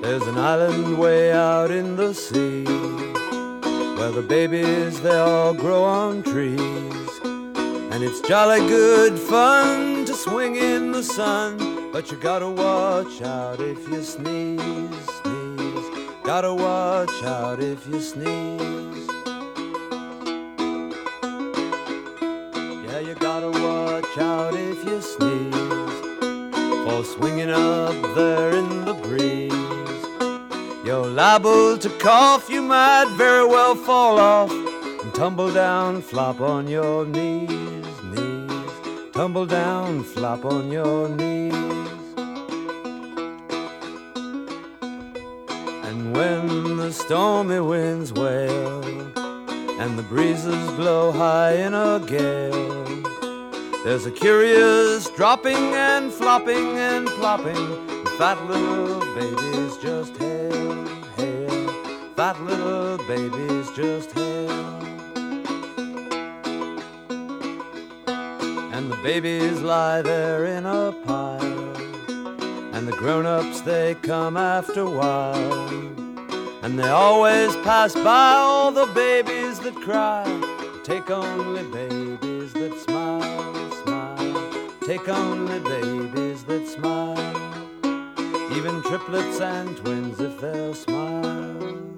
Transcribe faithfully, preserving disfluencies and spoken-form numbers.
There's an island way out in the sea where the babies, they all grow on trees. And it's jolly good fun to swing in the sun, but you gotta watch out if you sneeze, sneeze. Gotta watch out if you sneeze. Yeah, you gotta watch out if you sneeze, for swinging up there in the breeze, you're liable to cough. You might very well fall off and tumble down, flop on your knees, knees. Tumble down, flop on your knees. And when the stormy winds wail and the breezes blow high in a gale, there's a curious dropping and flopping and plopping. Fat little babies just hail, hail. Fat little babies just hail. And the babies lie there in a pile, and the grown-ups, they come after a while, and they always pass by all the babies that cry. Take only babies that smile, smile. Take only babies that smile. Even triplets and twins, if they'll smile.